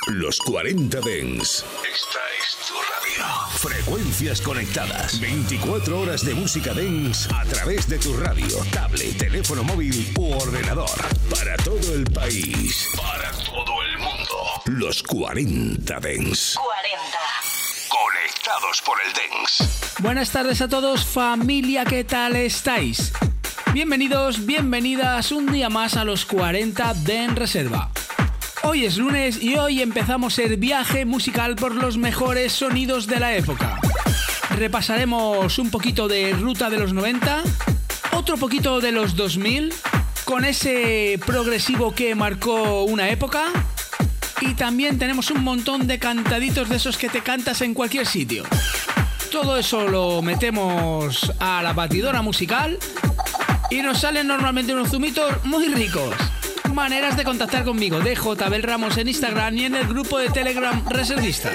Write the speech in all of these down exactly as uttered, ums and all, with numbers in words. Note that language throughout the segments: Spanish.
Los cuarenta Dance. Esta es tu radio. Frecuencias conectadas. veinticuatro horas de música dance a través de tu radio, tablet, teléfono móvil u ordenador. Para todo el país. Para todo el mundo. Los cuarenta Dance. cuarenta. Conectados por el dance. Buenas tardes a todos, familia, ¿qué tal estáis? Bienvenidos, bienvenidas un día más a los cuarenta Dance Reserva. Hoy es lunes y hoy empezamos el viaje musical por los mejores sonidos de la época. Repasaremos un poquito de Ruta de los noventa, otro poquito de los dos mil, con ese progresivo que marcó una época, y también tenemos un montón de cantaditos de esos que te cantas en cualquier sitio. Todo eso lo metemos a la batidora musical y nos salen normalmente unos zumitos muy ricos. Maneras de contactar conmigo: de J. Bel Ramos en Instagram y en el grupo de Telegram Reservistas.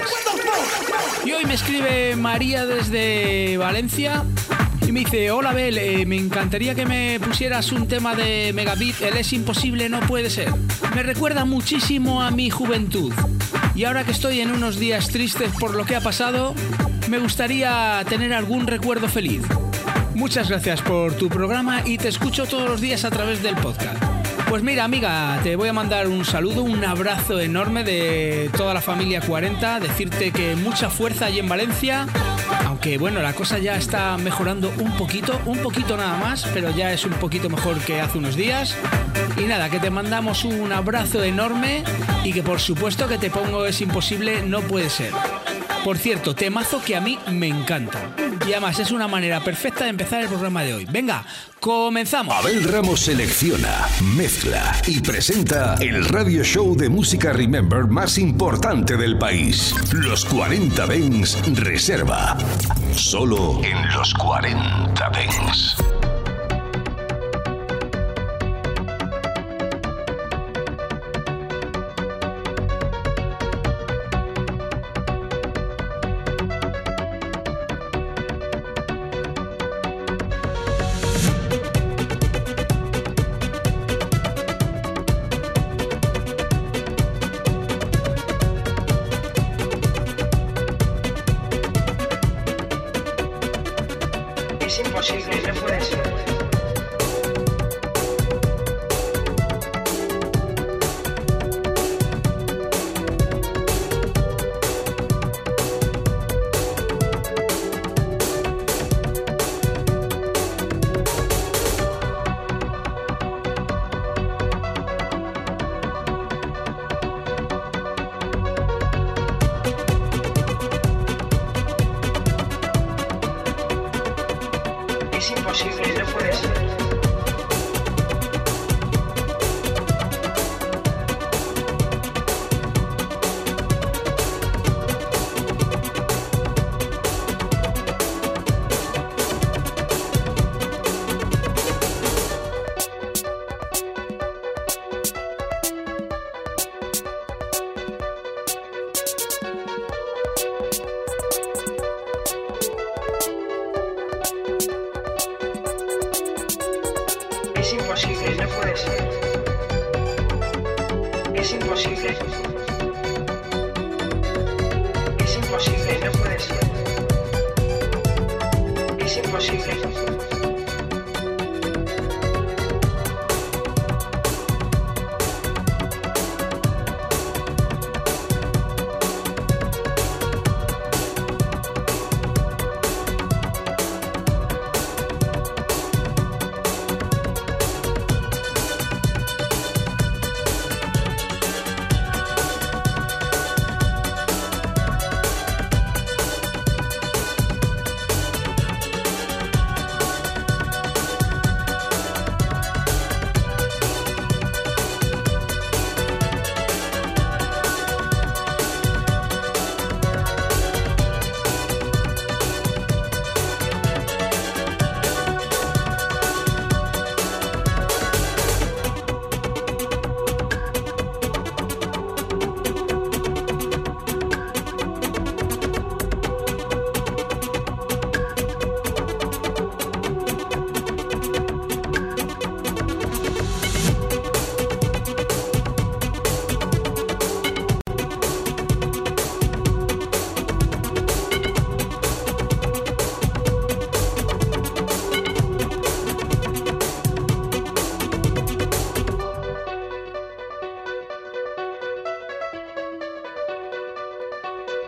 Y hoy me escribe María desde Valencia y me dice: hola Bel, eh, me encantaría que me pusieras un tema de Megabit, el Es Imposible No Puede Ser. Me recuerda muchísimo a mi juventud. Y ahora que estoy en unos días tristes por lo que ha pasado, me gustaría tener algún recuerdo feliz. Muchas gracias por tu programa y te escucho todos los días a través del podcast. Pues mira, amiga, te voy a mandar un saludo, un abrazo enorme de toda la familia cuarenta, decirte que mucha fuerza allí en Valencia, aunque bueno, la cosa ya está mejorando un poquito, un poquito nada más, pero ya es un poquito mejor que hace unos días. Y nada, que te mandamos un abrazo enorme y que por supuesto que te pongo Es Imposible No Puede Ser. Por cierto, temazo que a mí me encanta. Y además es una manera perfecta de empezar el programa de hoy. Venga, comenzamos. Abel Ramos selecciona, mezcla y presenta el radio show de música Remember más importante del país. Los cuarenta Dance Reserva. Solo en los cuarenta Dance.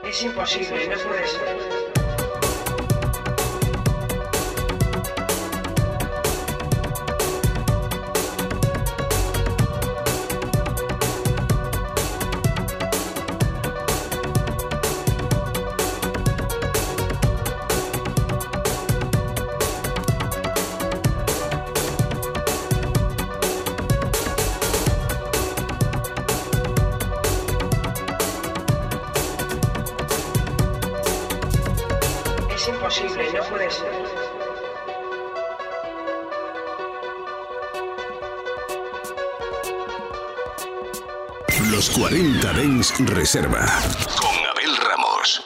Es imposible, no puede ser. Es imposible, no puede ser. Los cuarenta Dance Reserva con Abel Ramos.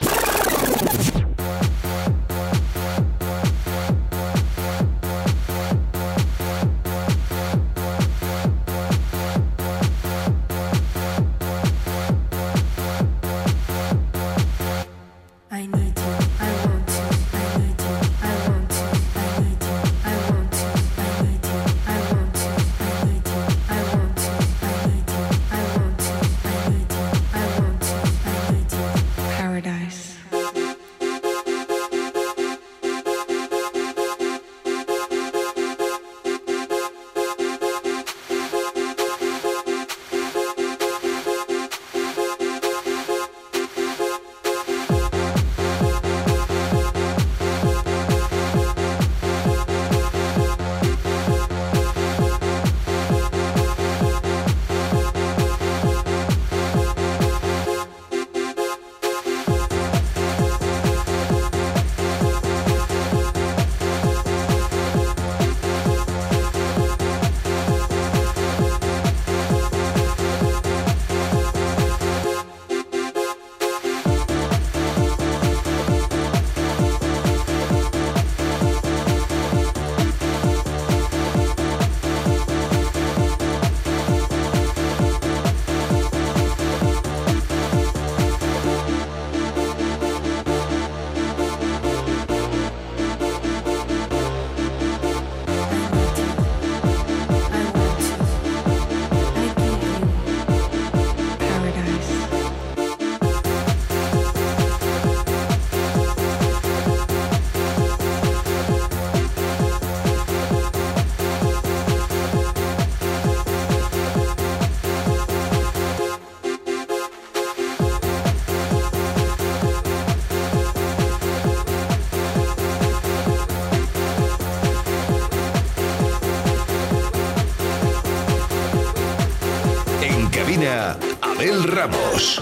Abel Ramos.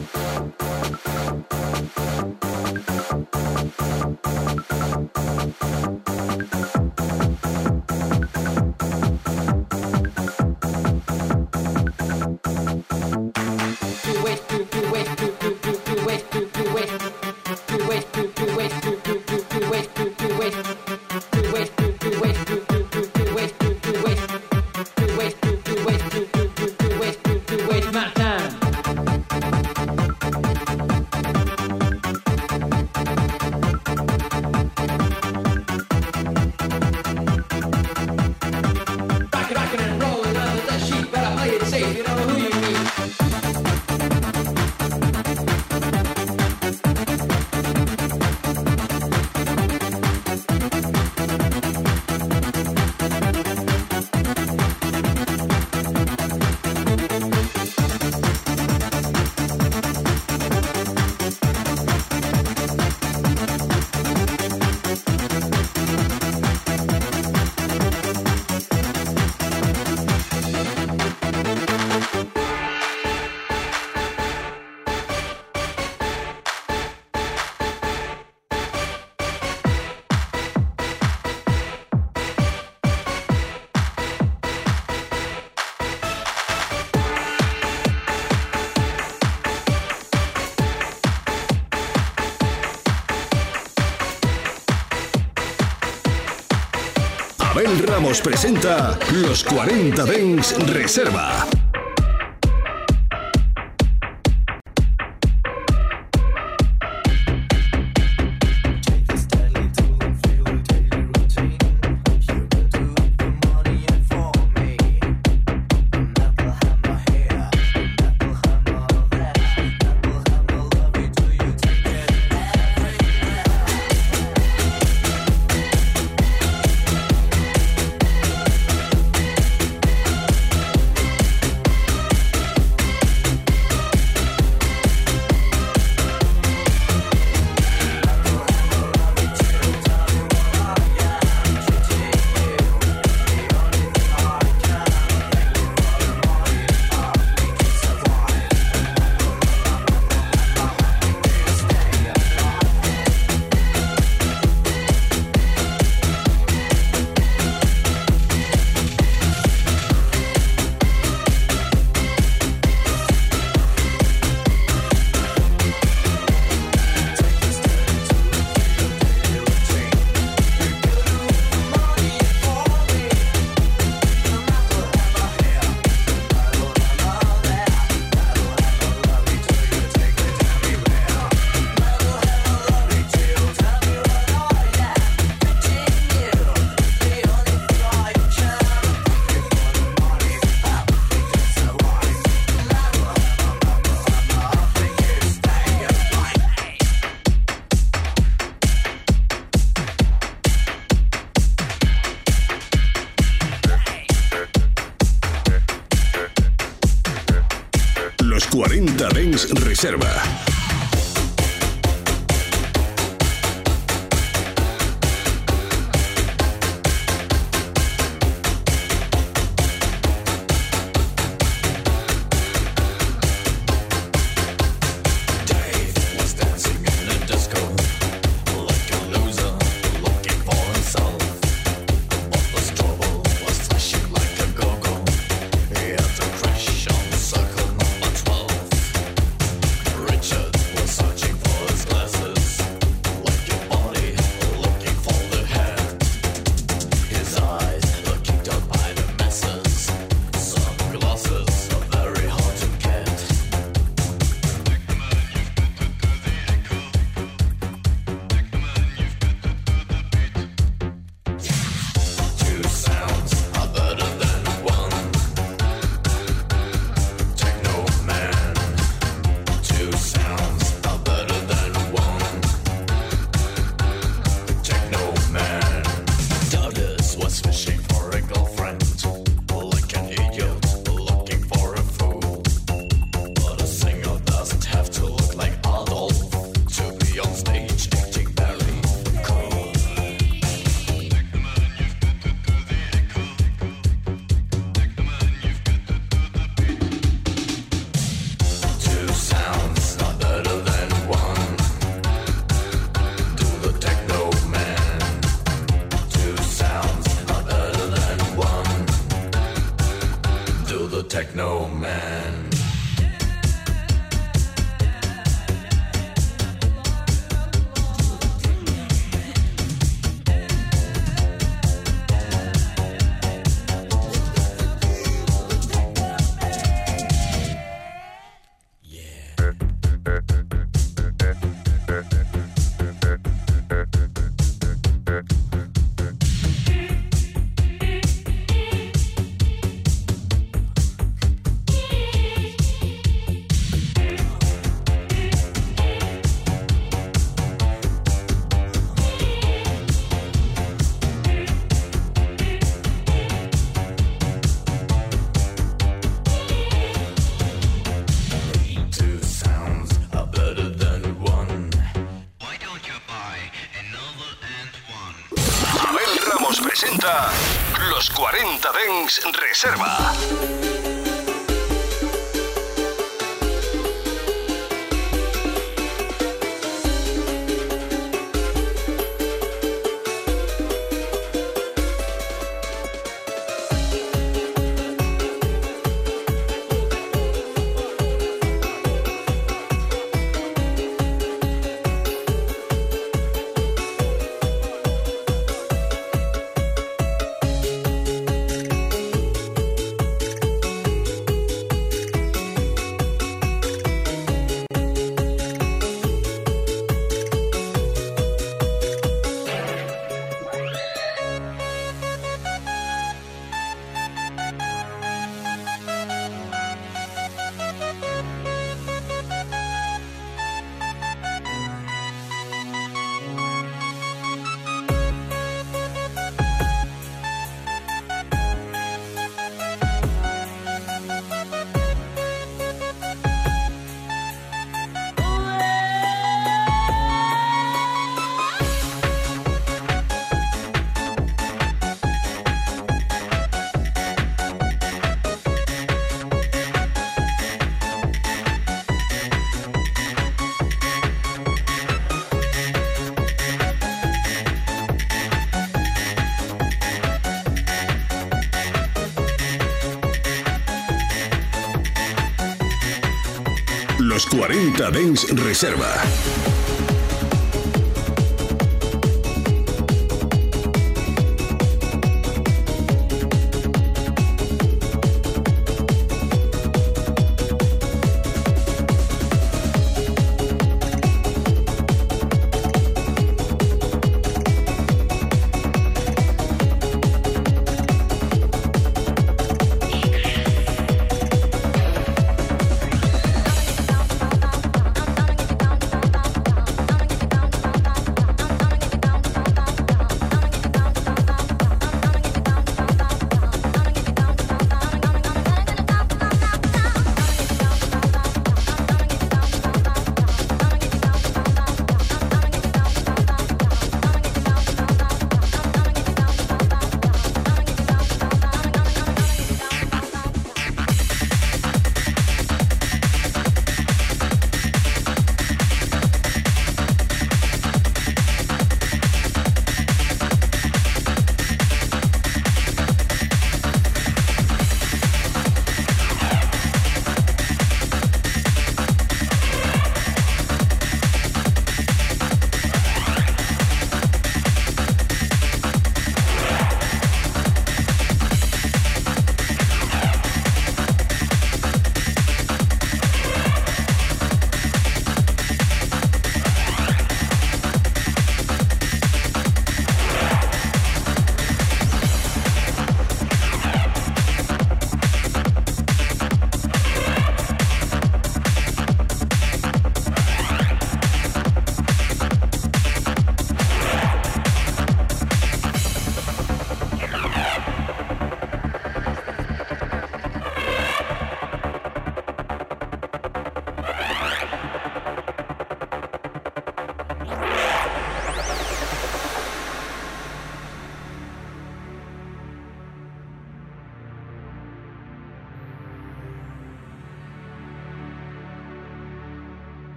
Abel Ramos presenta Los cuarenta Dance Reserva. Dance Reserva. Techno Man. Presenta Los cuarenta Dance Reserva. Los cuarenta Dance Reserva.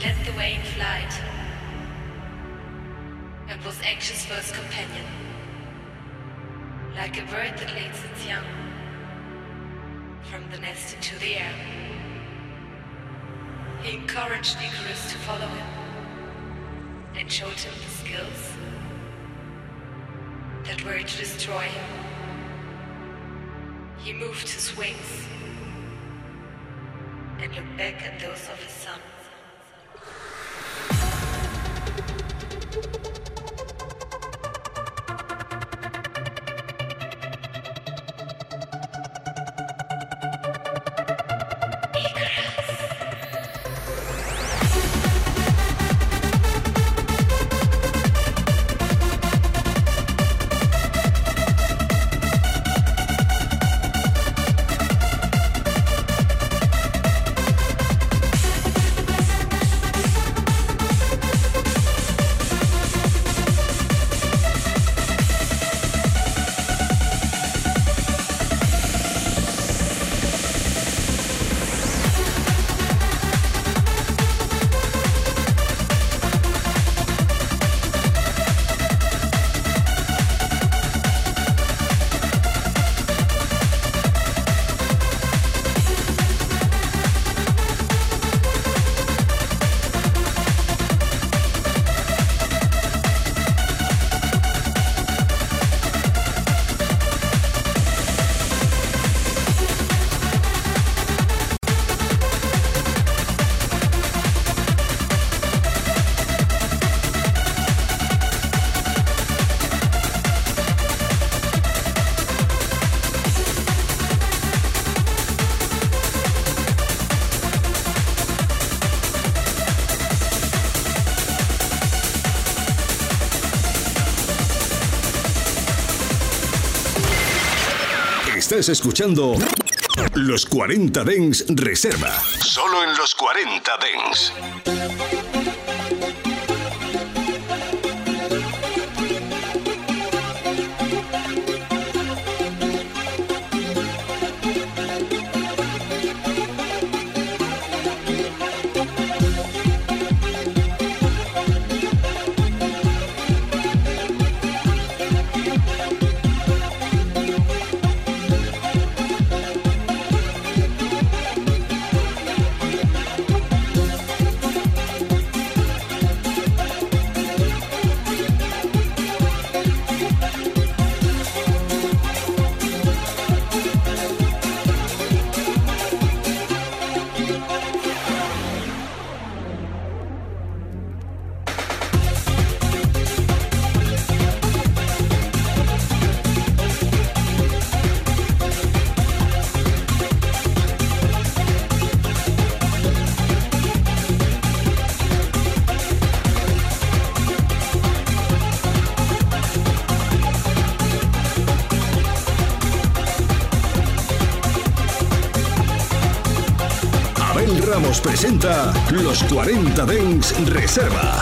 led the way in flight and was anxious for his companion. Like a bird that leads its young from the nest into the air, he encouraged Icarus to follow him and showed him the skills that were to destroy him. He moved his wings and looked back at those of his son. Estás escuchando Los cuarenta Dance Reserva. Solo en Los cuarenta Dance. Ramos presenta Los cuarenta Dance Reserva.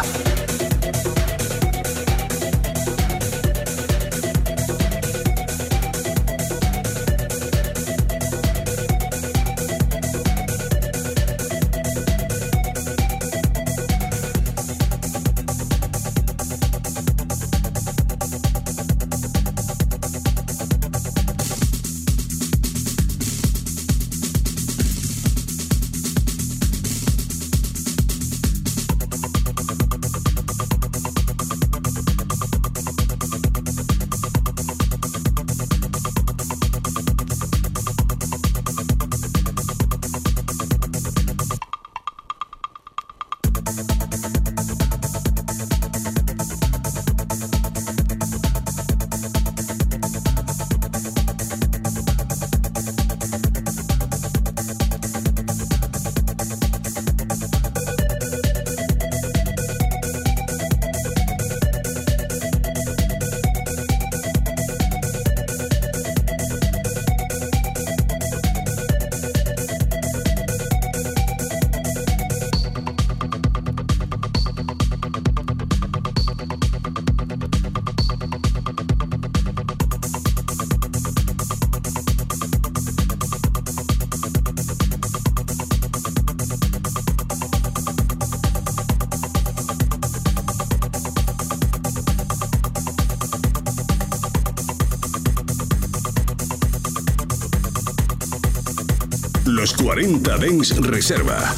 Los cuarenta Dance Reserva.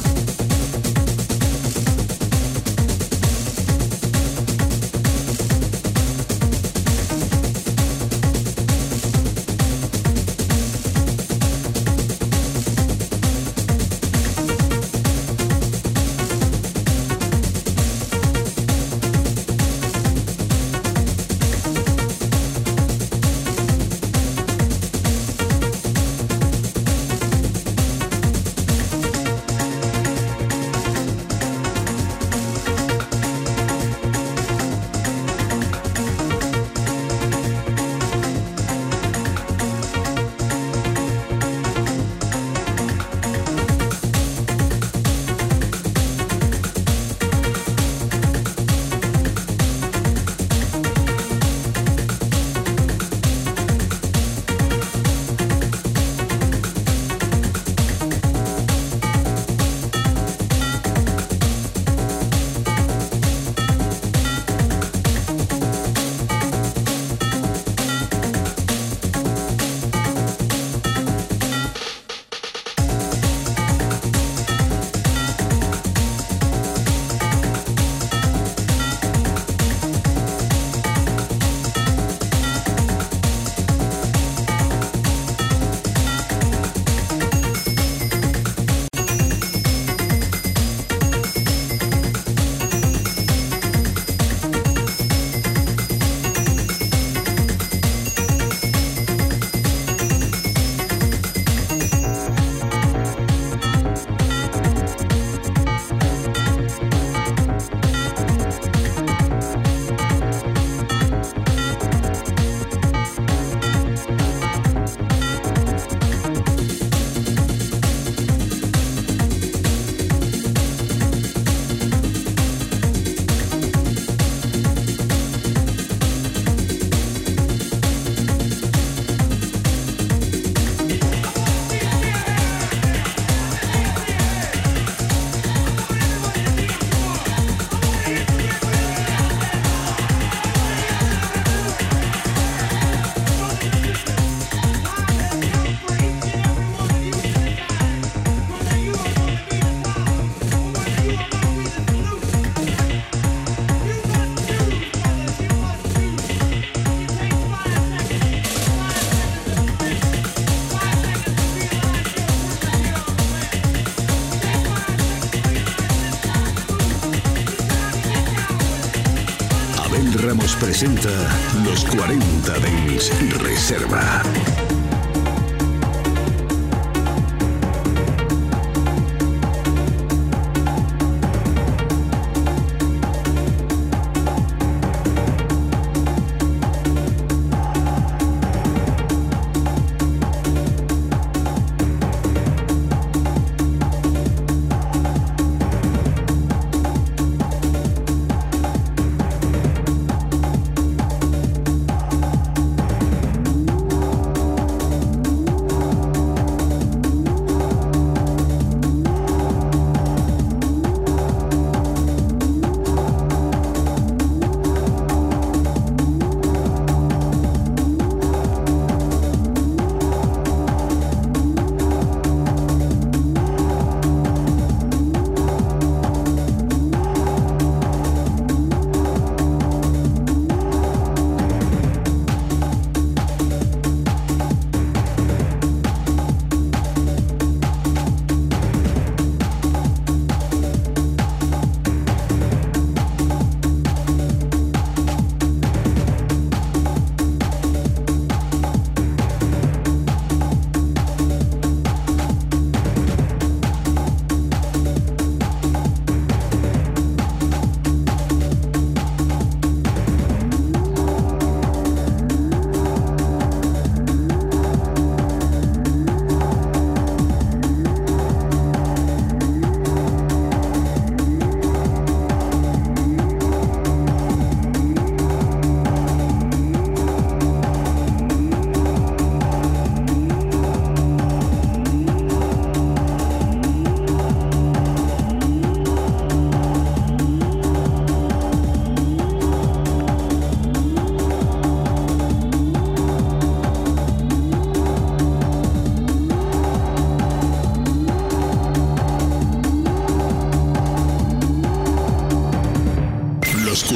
Ramos presenta Los cuarenta Dance Reserva.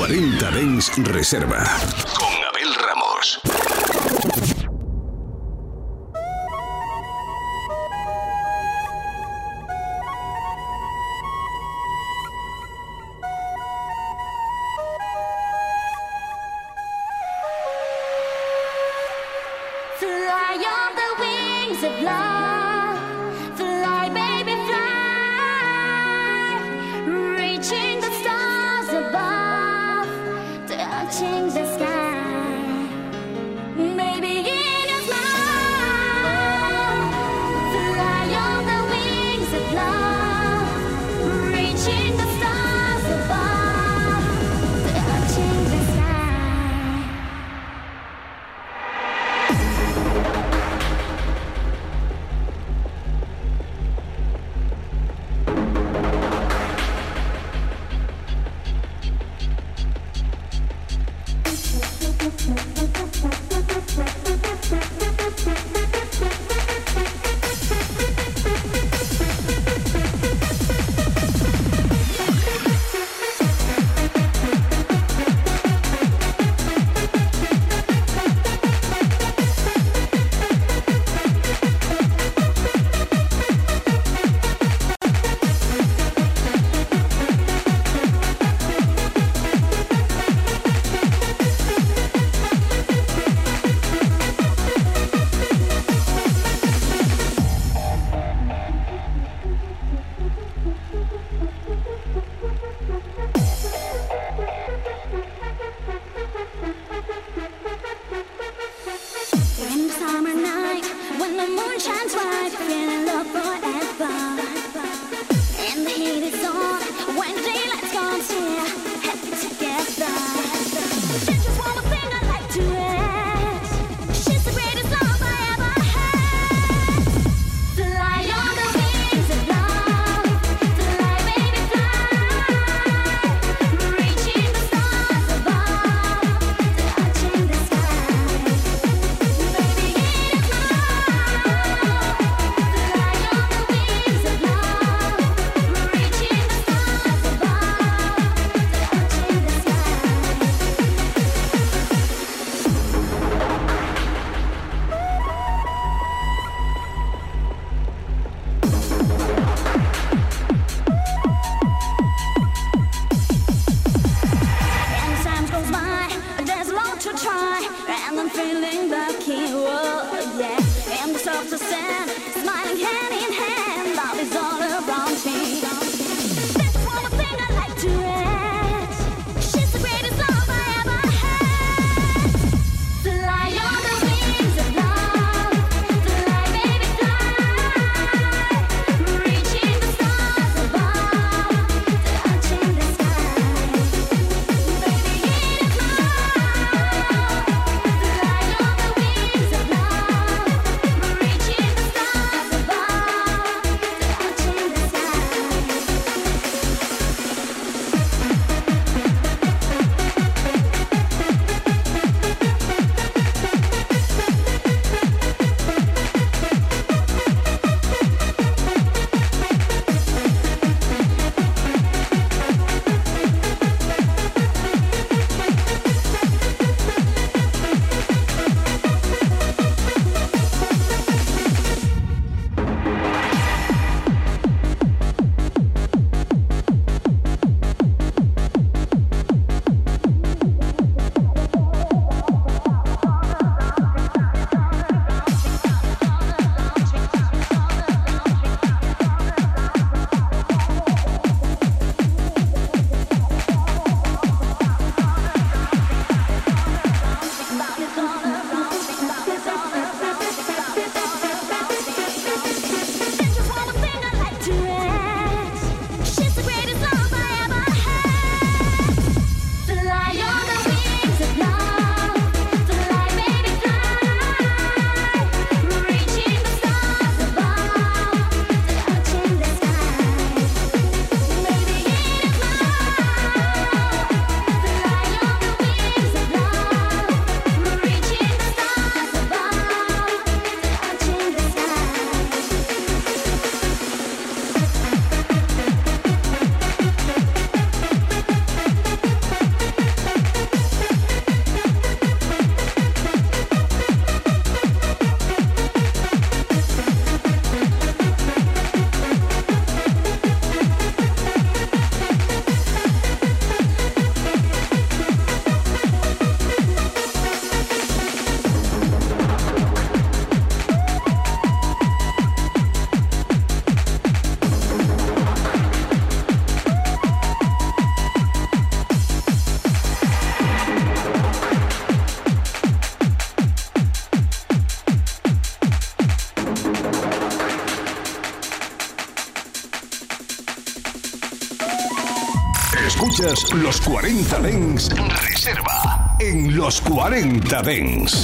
cuarenta Dance Reserva con Abel Ramos. Fly on the wings of love, fly baby fly, reaching the stars above, touching the sky. Escuchas los cuarenta Dance Reserva en los cuarenta Dance.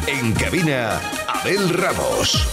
En cabina, Abel Ramos.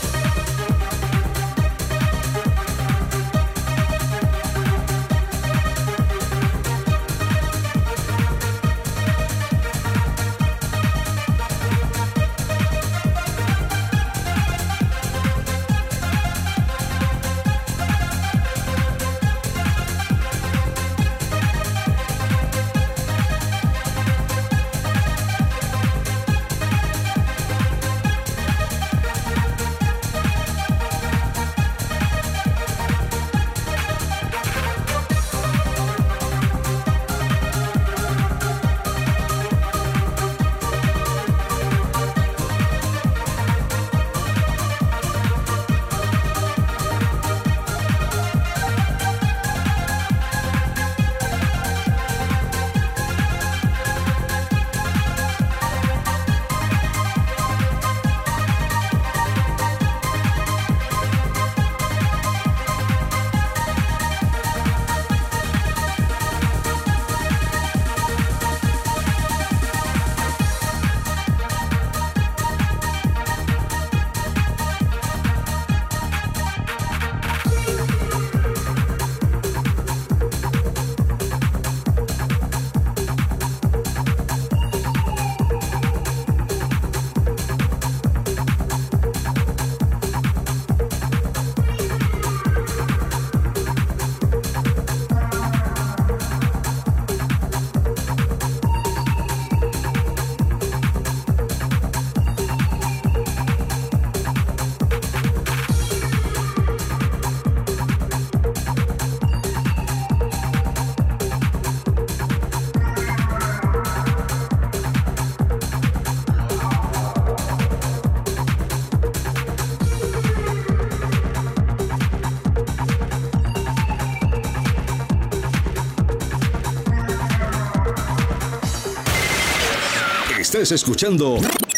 Estás escuchando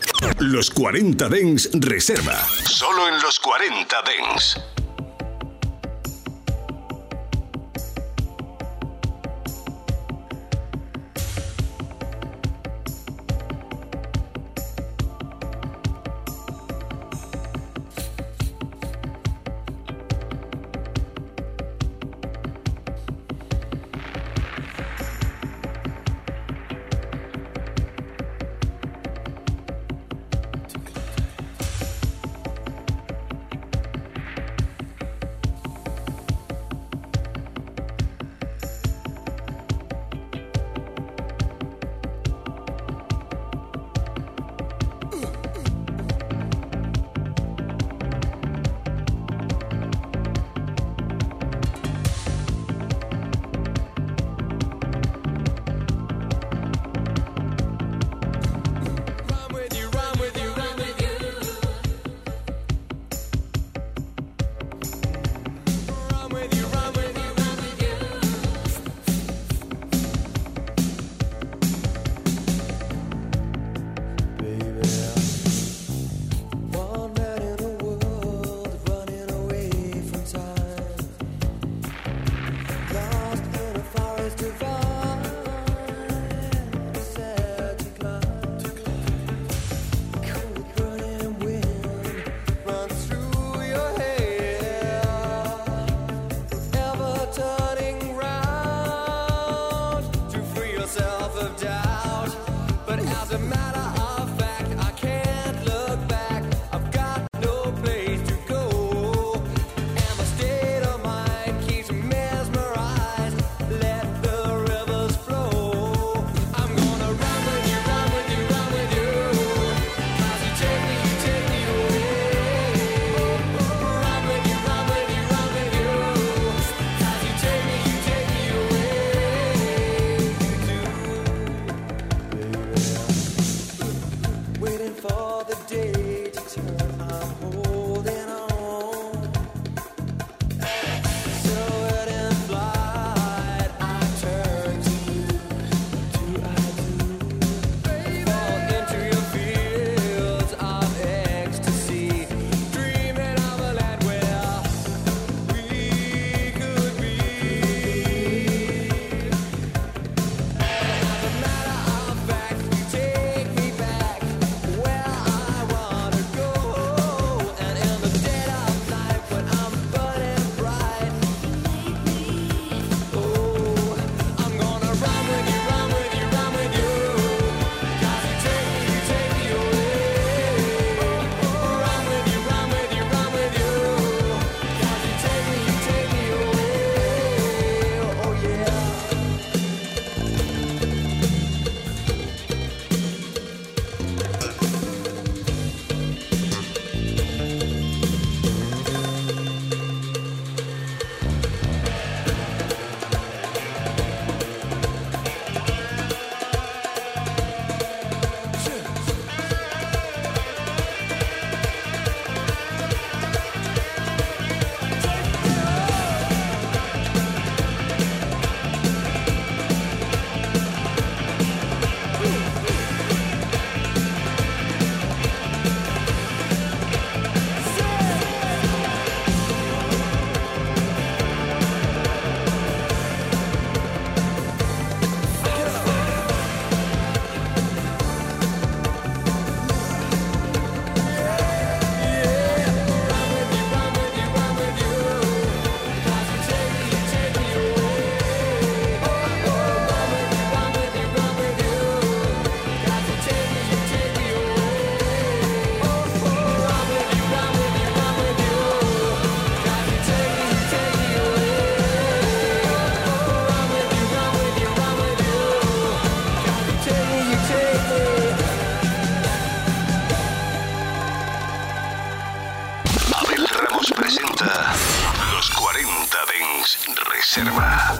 Los cuarenta Dance Reserva. Solo en Los cuarenta Dance. comienza Los cuarenta Dance Reserva.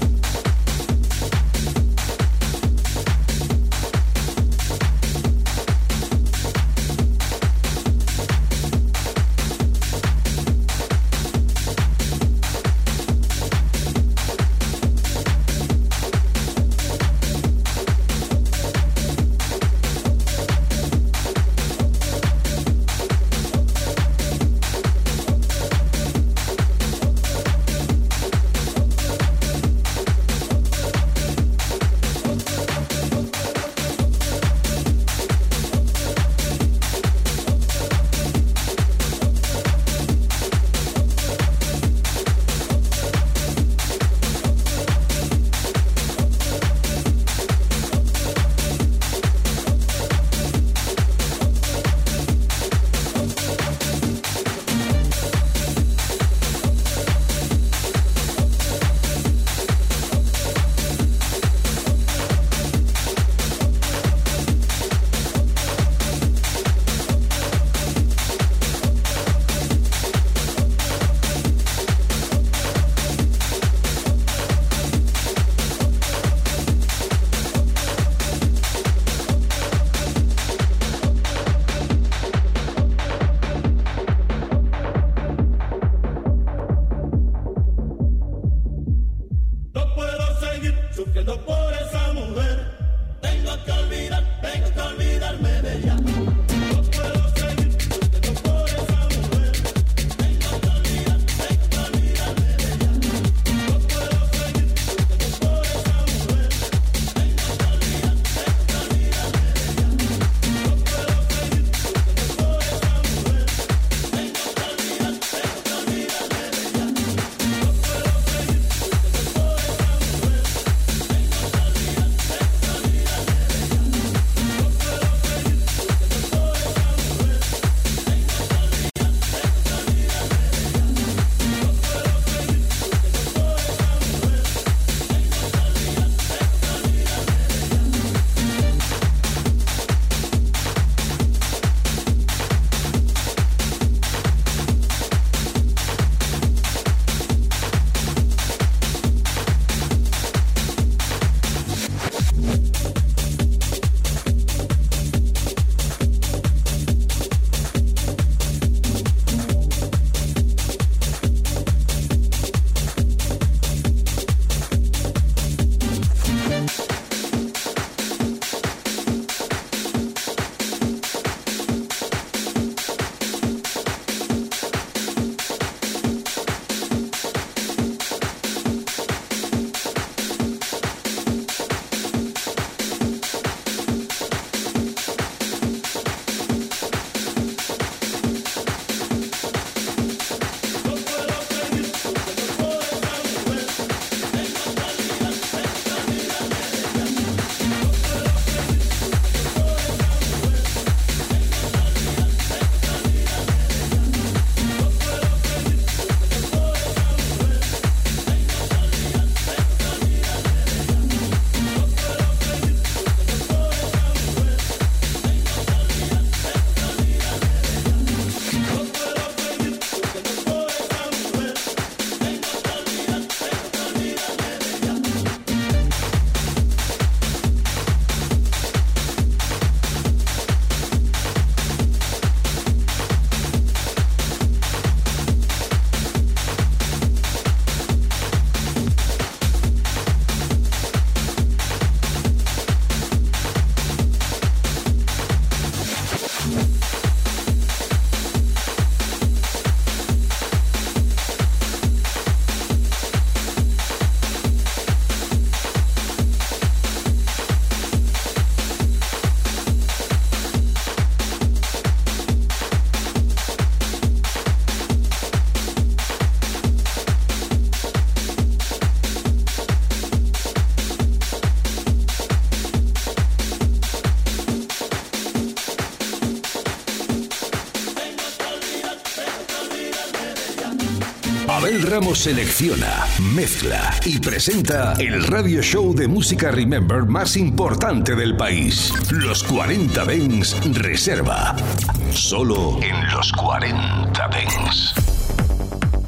Abel Ramos selecciona, mezcla y presenta el radio show de música Remember más importante del país. Los cuarenta Dance Reserva. Solo en los cuarenta Dance.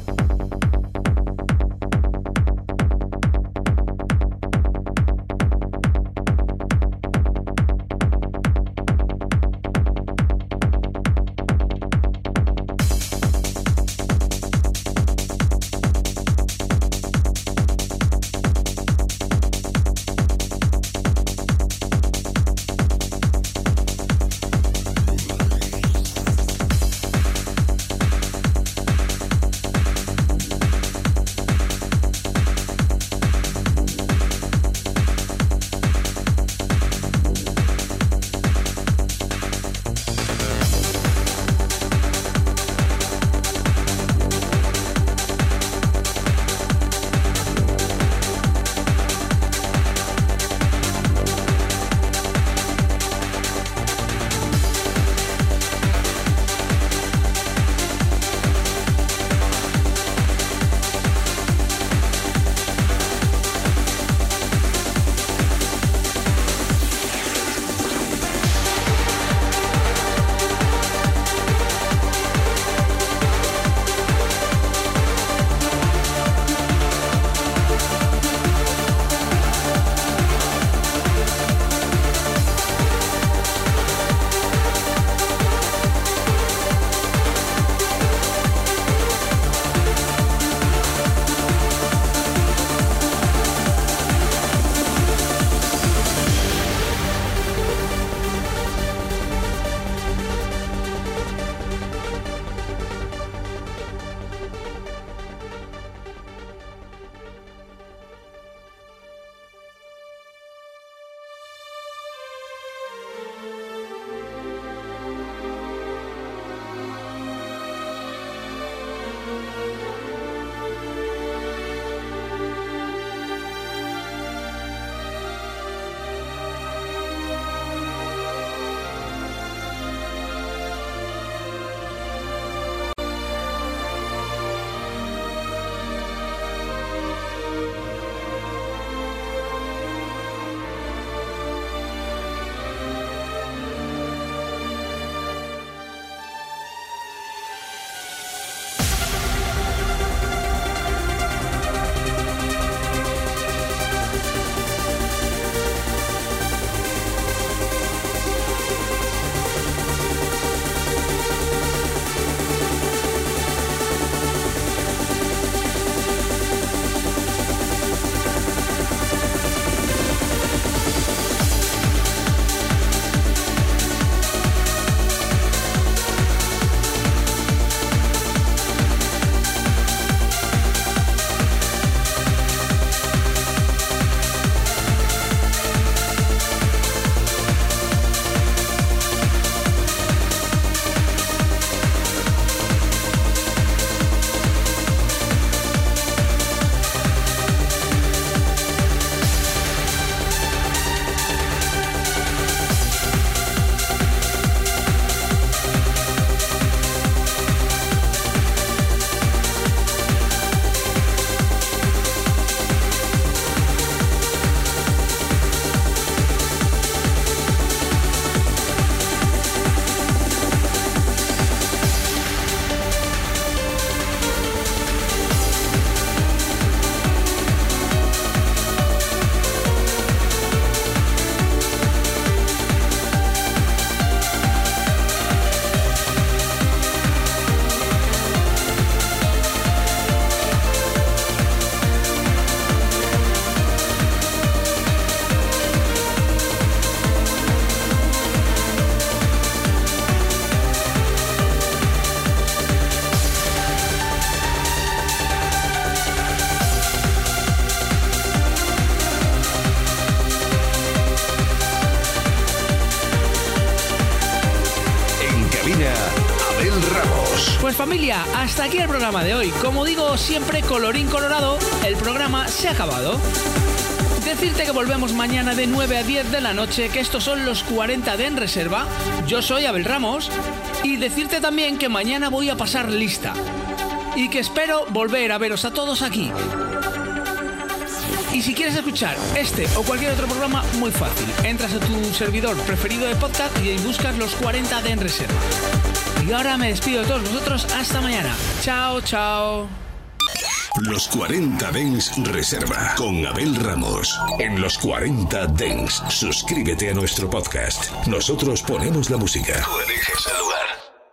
Abel Ramos. Pues familia, hasta aquí el programa de hoy. Como digo siempre, colorín colorado, el programa se ha acabado. Decirte que volvemos mañana de nueve a diez de la noche, que estos son los cuarenta de En Reserva. Yo soy Abel Ramos. Y decirte también que mañana voy a pasar lista. Y que espero volver a veros a todos aquí. Y si quieres escuchar este o cualquier otro programa, muy fácil. Entras a tu servidor preferido de podcast y buscas los cuarenta de En Reserva. Y ahora me despido de todos vosotros. Hasta mañana. Chao, chao. Los cuarenta Dance Reserva con Abel Ramos. En los cuarenta Dance, suscríbete a nuestro podcast. Nosotros ponemos la música. Tú eliges el lugar.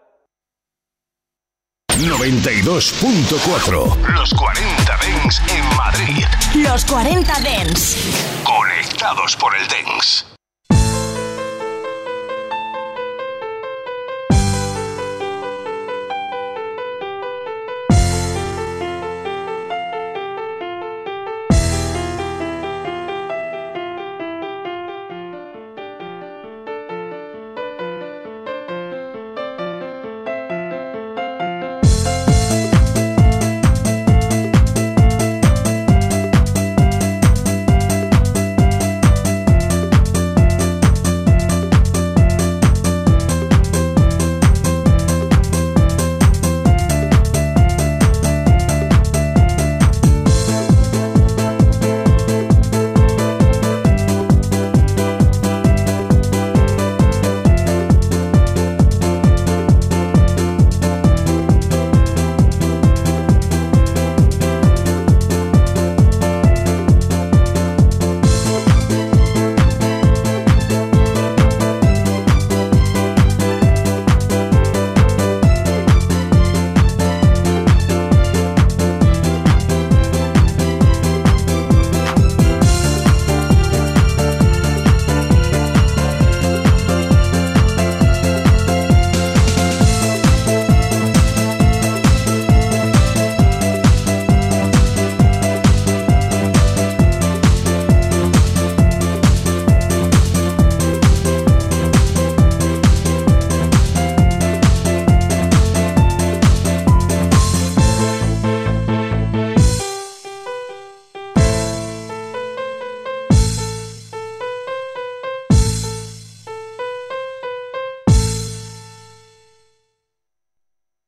noventa y dos punto cuatro. Los cuarenta Dance en Madrid. Los cuarenta Dance. Conectados por el Dance.